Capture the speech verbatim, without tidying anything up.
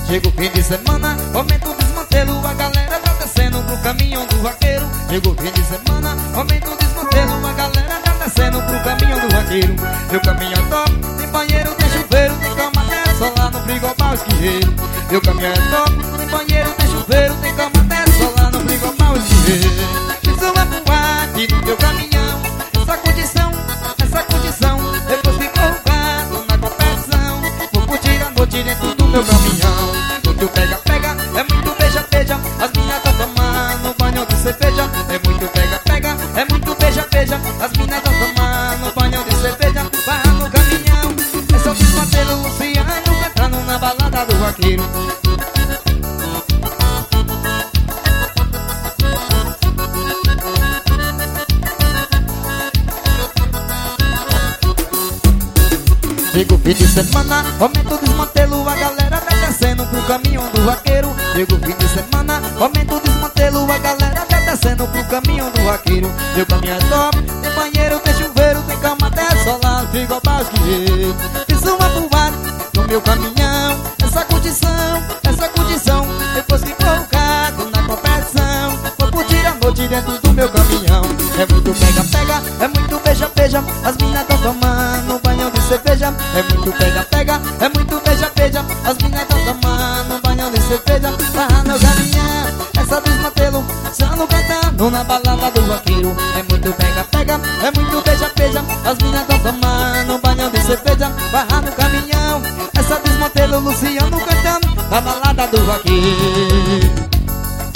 Chega o fim de semana, aumenta o desmantelo, a galera tá descendo pro caminhão do vaqueiro. Chega o fim de semana, aumenta o desmantelo, a galera tá descendo pro caminhão do vaqueiro. Meu caminhão é top, tem banheiro, tem chuveiro, tem cama até só lá no frigobar esquiveiro. Meu caminhão é top, tem banheiro, tem chuveiro, tem cama até só lá no frigobar esquiveiro. Fiz uma boate no meu caminhão, essa condição, essa condição. Depois ficou o gato na competição, vou curtir a noite dentro do meu caminhão. Muito pega-pega, é muito beija-beija, as minhas tão tomando banho de cerveja. É muito pega-pega, é muito beija-beija, as minhas tão tomando banho de cerveja. Barra no caminhão, é só desmantelo, Luciano cantando na balada do vaqueiro. Chega o fim de semana, aumenta o desmantelo, a galera tá descendo pro caminhão do vaqueiro. Chega o fim de semana, aumenta o desmantelo, a galera tá descendo pro caminhão do vaqueiro. Meu caminhão é top, tem banheiro, tem chuveiro, tem cama até solar, frigobar esquiveiro. Fiz uma boate no meu caminhão, essa condição, essa condição. Depois que colocado na competição, vou curtir a noite dentro do meu caminhão. É muito pega-pega, é muito beija-beija, as minas tão tomando banho de cerveja. É muito pega-pega, é muito beija-beija, as minas tão tomando banho de cerveja. Barra no caminhão, essa desmantelo, Luciano cantando na balada do vaqueiro. É muito pega-pega, é muito beija-beija, as minas tão tomando banho de cerveja. Barra no caminhão, essa desmantelo, Luciano cantando na balada do vaqueiro.